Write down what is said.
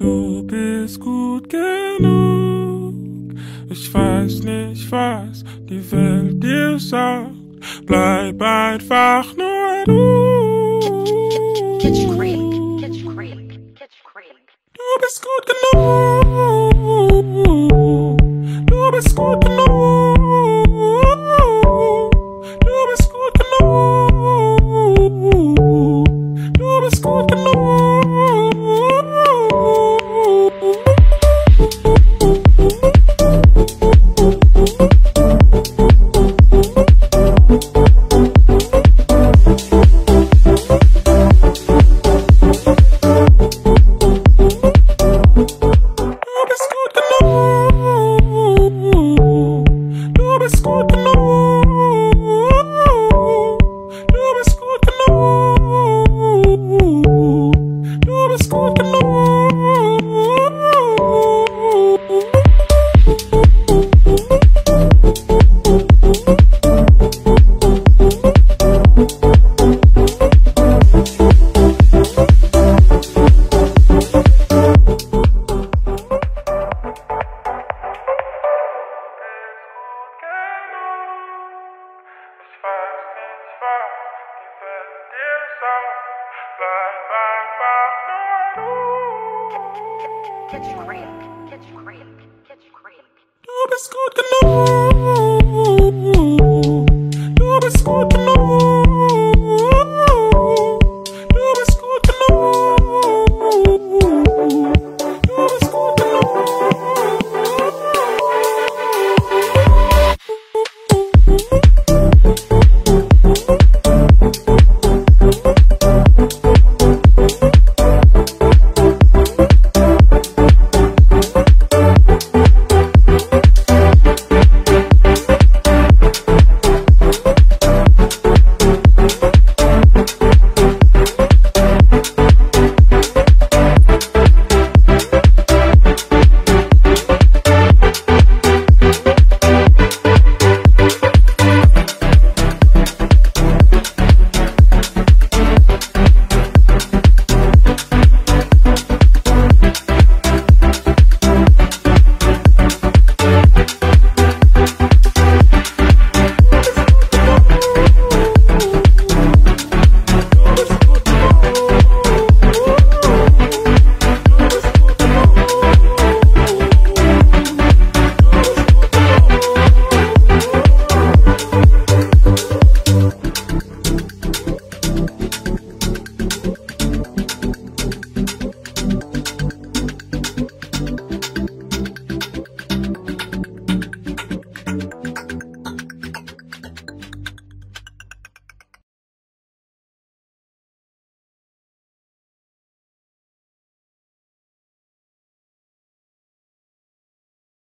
Du bist gut genug. Ich weiß nicht, was die Welt dir sagt. Bleib einfach nur du. Du bist gut genug. Du bist gut genug. Du bist gut genug. Du bist gut genug. Du bist gut genug.